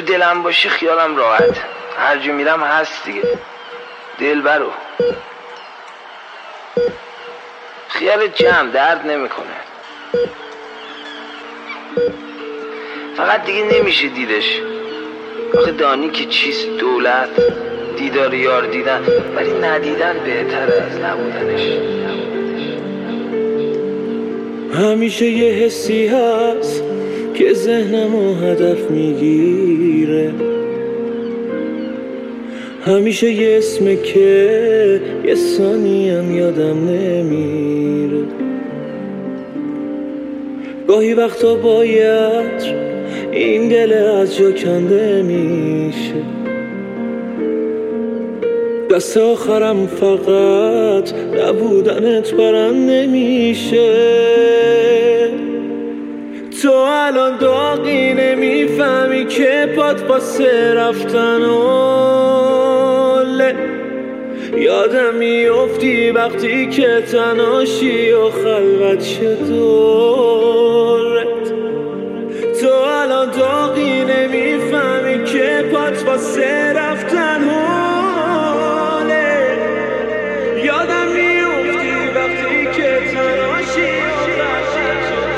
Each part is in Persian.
دلم باشی خیالم راحت، هر جا میرم هست دیگه. دلبرو خیالت جمع درد نمیکنه، فقط دیگه نمیشه دیدش. آخه دانی که چیست دولت، دیدار یار دیدن، ولی ندیدن بهتره از نبودنش. همیشه یه حسی هست که ذهنمو هدف میگیره، همیشه یه اسمه که یه ثانیم یادم نمیره. گاهی وقتا باید این دل از جا کنده میشه، دست آخرم فقط نبودنت برنده میشه. تو الان داغی نمیفهمی که پات واسه رفتن اوله، یادم میافتی وقتی که تنهاشی و خلوت شد دورت. تو الان داغی نمیفهمی که پات واسه رفتن اوله، یادم میافتی وقتی که تنهاشی و خلوت شد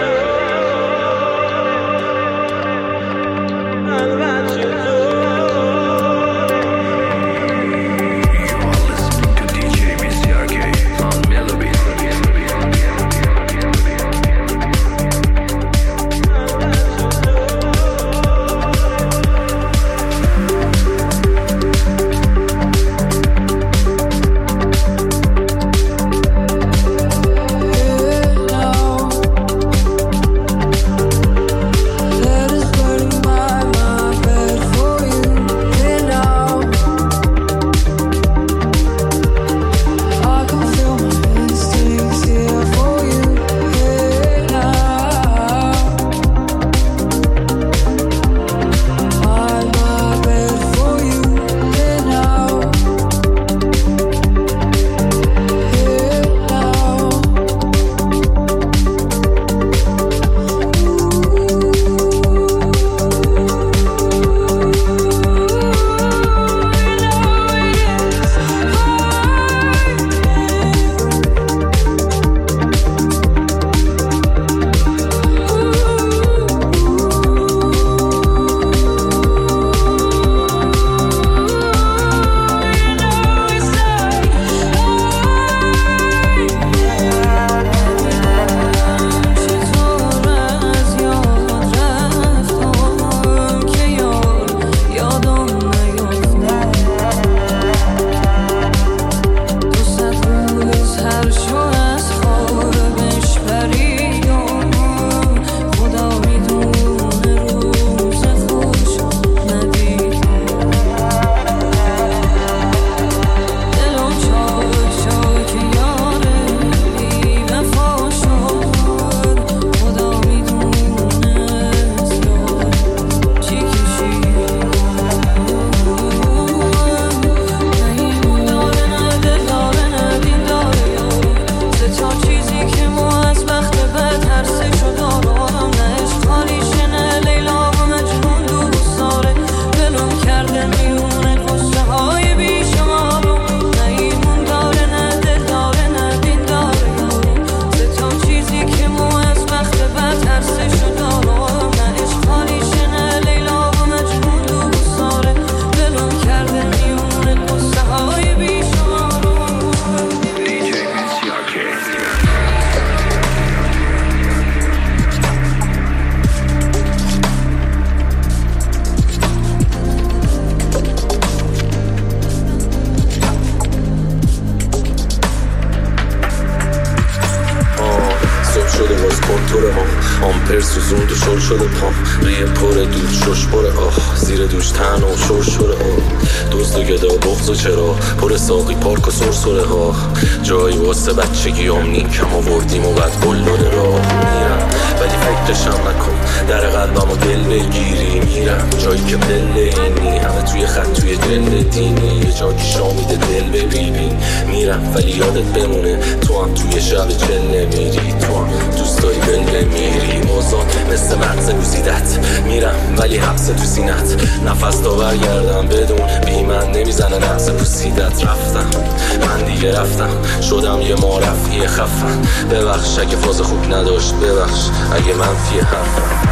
کنتور ما آمپر سوزوند و شل شده پام ریه پر دود شش پر آه زیر دوش تن و شش شده دوست و گدا بغض و چرا پر ساقی پارک و سرسره ها جایی واسه بچگی هم نیم کم آوردیم و بعد گل داده راه میرم ولی فکرشم نکن در قلبمو دل بگیری میرم جایی که پله اینی همه توی خط توی جل دینی یه جا که شامیده دل ببینی میرم ولی یادت بمونه تو هم توی شب جل میری تو هم دوست داری بل میری موزان مثل مغز گوزیدت میرم ولی حبس تو سینت نفس تا برگردم بدون بی من نمیزنه نفس پوسیدت رفتم من دیگه رفتم شدم یه معرفی خفن ببخش اگه فاز خوب نداشت ببخش اگه منفی حرفم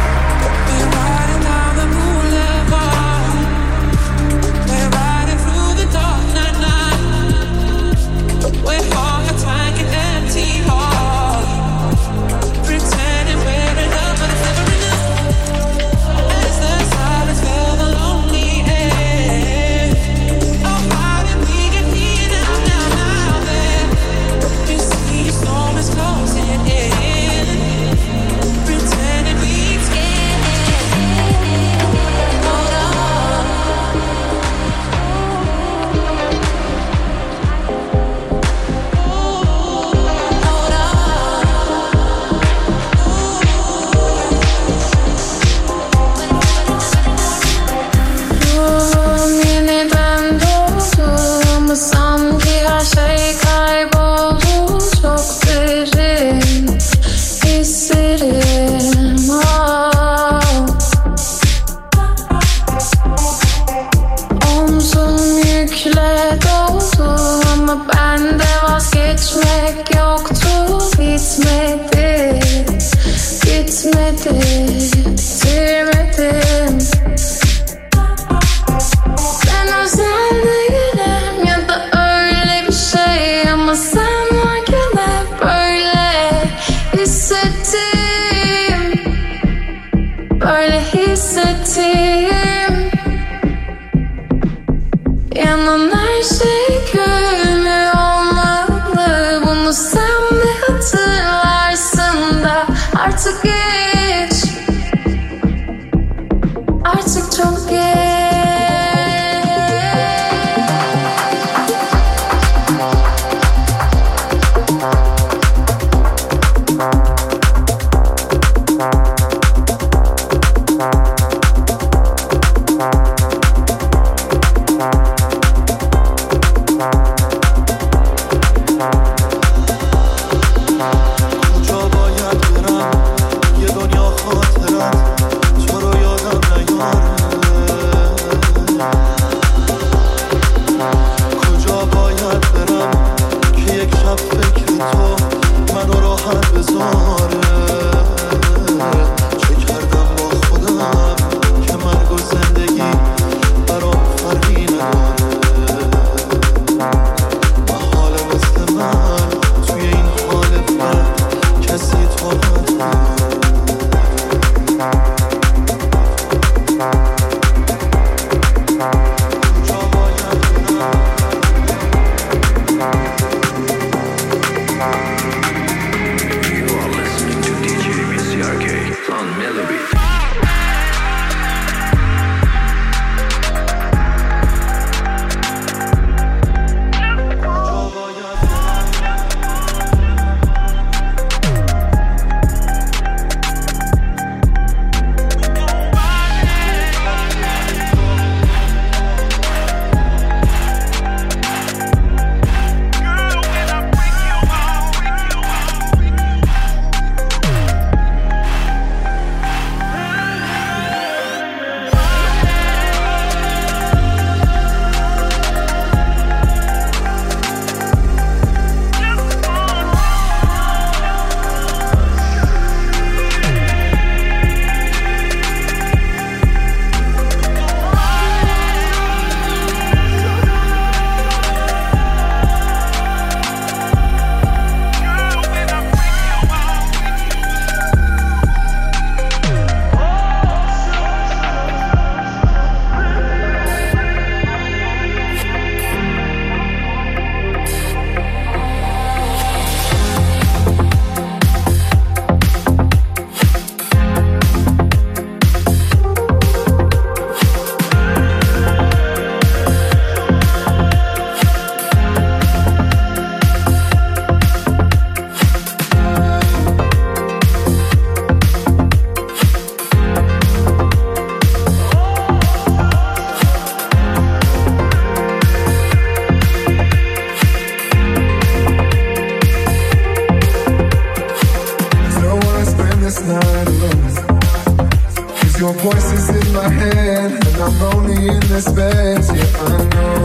voices in my head, and I'm lonely in this bed. Yeah, I know.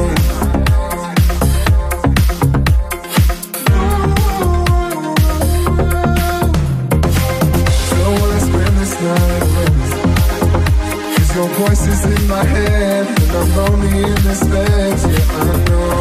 So I wanna spend this night with you. 'Cause your voice is in my head, and I'm lonely in this bed. Yeah, I know.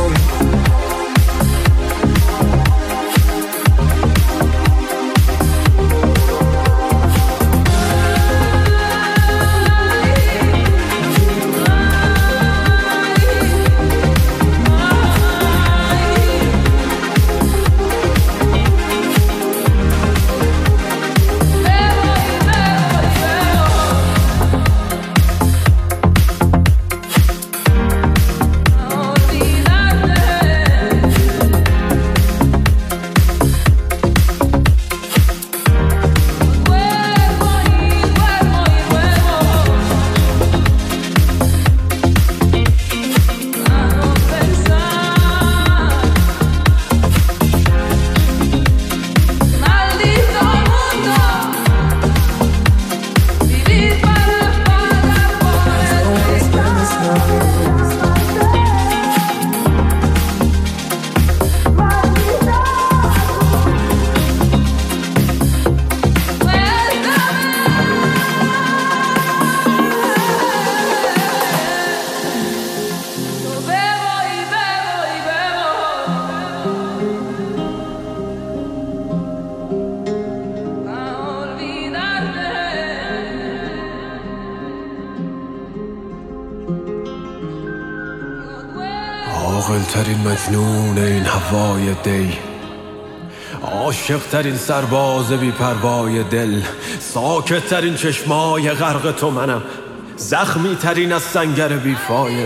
عاقل‌ترین مجنون این هوای دی، عاشق‌ترین سرباز بی پروای دل، ساکت‌ترین چشمای غرق تو منم، زخمی‌ترین از سنگر بی فایده.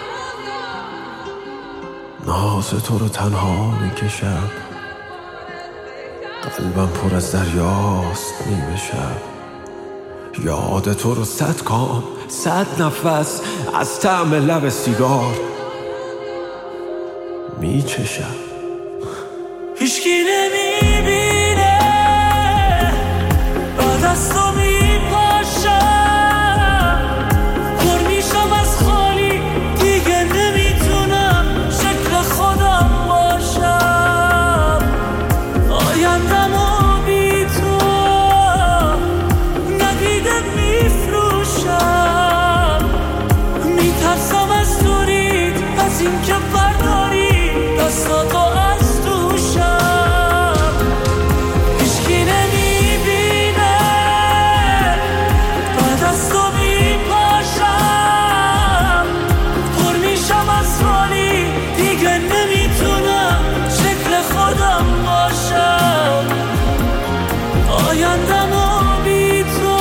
ناز تو رو تنها میکشم، قلبم پر از دریاست نیمه شب، یاد تو رو 100 کام 100 نفس از طعم لب سیگار میچشم. هیچکی نمیبینه بعد از تو میپاشم، پر میشم از خالی دیگه نمیتونم شکل خودم باشم. آیندمو بی تو ندیده میفروشم، میترسم از دوریت، از این که برداری دستاتو از دوشم. هیچکی نمیبینه بعد از تو میپاشم، پر میشم از خالی دیگه نمیتونم شکل خودم باشم. آیندمو بی تو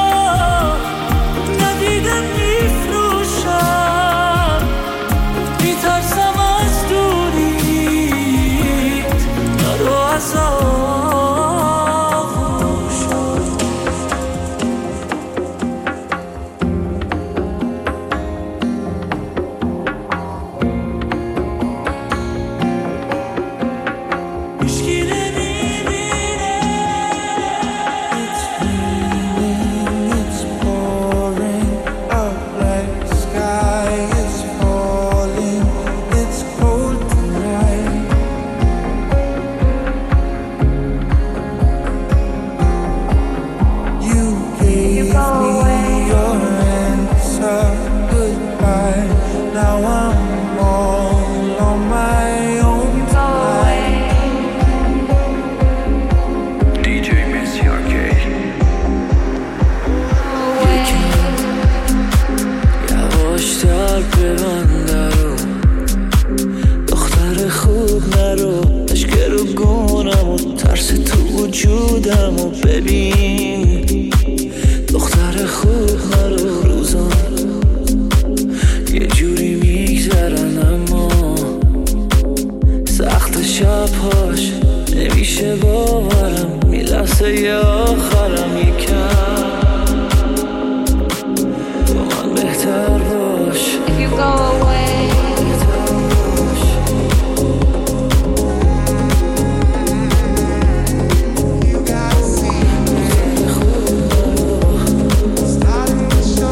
ندیده میفروشم، میترسم از دوریت، نرو از آغوشم. هیچکی نمیبینه. It's raining, it's pouring out like sky is falling. It's cold tonight. You gave me your answer, goodbye. Now I'm all on my own tonight. DJ Missy RK. یواشتر ببند درو، دختر خوب نرو، اشک رو گونم و ترس تو وجودم و ببین. دختر خوب نرو، روزان یه جوری میگذرن اما سخت شبهاش نمیشه باورم، میلرزه یه آخرم یکم. با من بهتر باش. If you go away, You gotta see, starting to show.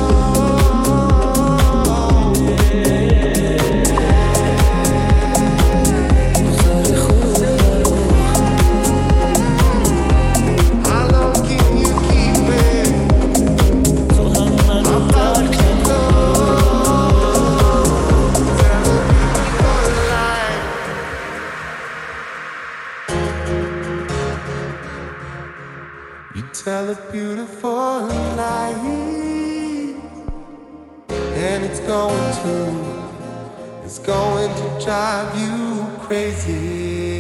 You tell a beautiful lie, and it's going to drive you crazy.